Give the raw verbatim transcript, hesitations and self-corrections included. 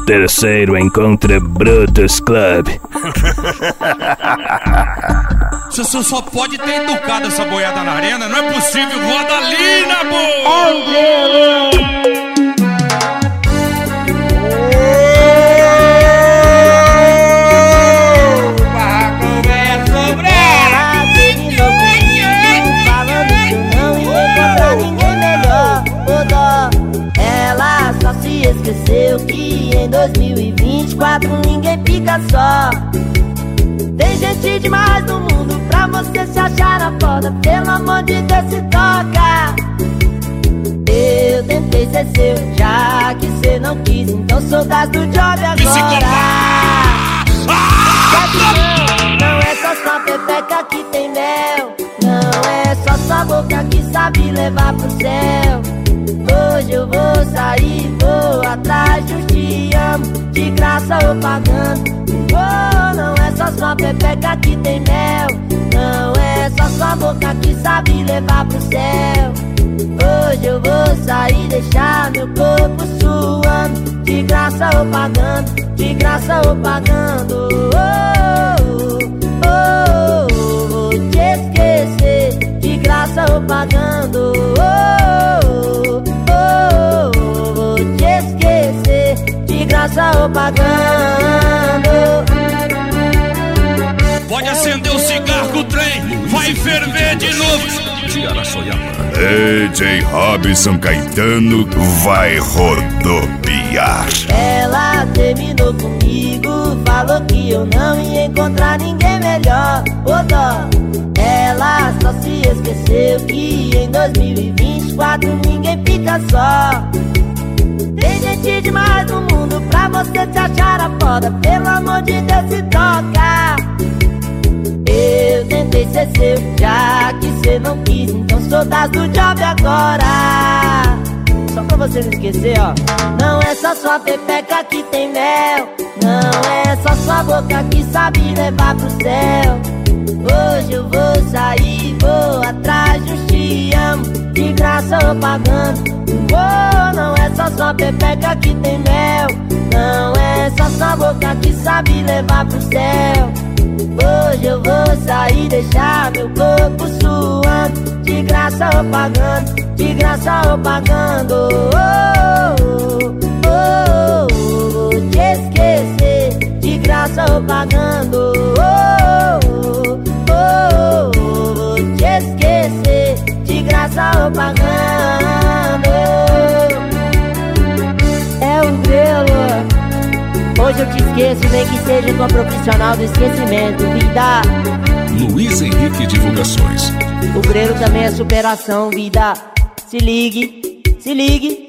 Terceiro encontro Brutus Club. Você só, só pode ter educado essa boiada na arena, não é possível, Rodalina, boa! É um grelo. Esqueceu que em dois mil e vinte e quatro ninguém fica só. Tem gente demais no mundo pra você se achar a foda. Pelo amor de Deus, se toca. Eu tentei ser seu, já que cê não quis, então sou das do job agora. Não, não é só sua pepeca que tem mel, não é só sua boca que sabe levar pro céu. Hoje eu vou sair, vou atrás de um te amo, de graça ou pagando. Oh, não é só sua pepeca que tem mel, não é só sua boca que sabe levar pro céu. Hoje eu vou sair, deixar meu corpo suando, de graça ou pagando, de graça ou pagando. Oh, oh, oh, oh, vou te esquecer, de graça ou pagando. Oh, oh, oh, oh, vou te esquecer, de graça ou pagando. Pode acender o cigarro que o trem vai ferver de novo. D J Robson Caetano vai rodopiar. Ela terminou comigo, falou que eu não ia encontrar ninguém melhor. Ô dó, ela só se esqueceu que em dois mil e vinte e quatro ninguém fica só. Tem gente demais no mundo pra você se achar a foda. Pelo amor de Deus, se toca. Eu tentei ser seu, já que cê não quis, então sou das do job agora. Só pra você não esquecer, ó. Não é só sua pepeca que tem mel, não é só sua boca que sabe levar pro céu. Hoje eu vou sair, vou atrás de um te amo, de graça ou pagando. Oh, não é só sua pepeca que tem mel, não é só sua boca que sabe levar pro céu. Hoje eu vou sair, deixar meu corpo suando, de graça ou pagando, de graça ou pagando. Oh, oh, oh, oh, vou te esquecer, de graça ou pagando. Oh, oh, oh, oh, vou te esquecer, de graça ou pagando. É um grelo. Hoje eu te esqueço, nem que seja com a profissional do esquecimento, vida. Luiz Henrique Divulgações. O grelo também é superação, vida. Se ligue, se ligue.